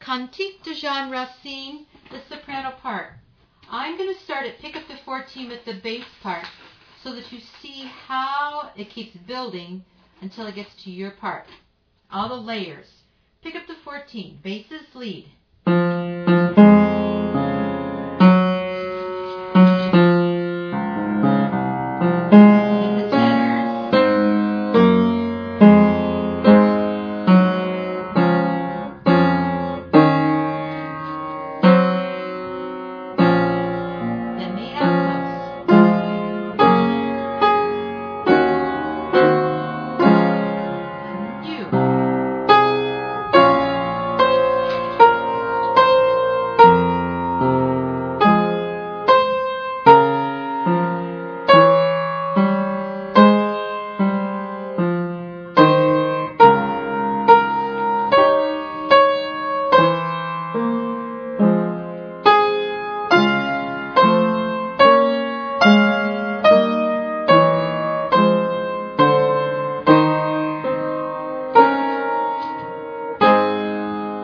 Cantique de Jean Racine, the soprano part. I'm going to start at pick up the 14 with the bass part so that you see how it keeps building until it gets to your part. All the layers. Pick up the 14, basses lead.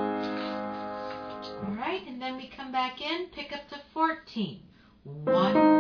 And then we come back in, pick up to 14. 1,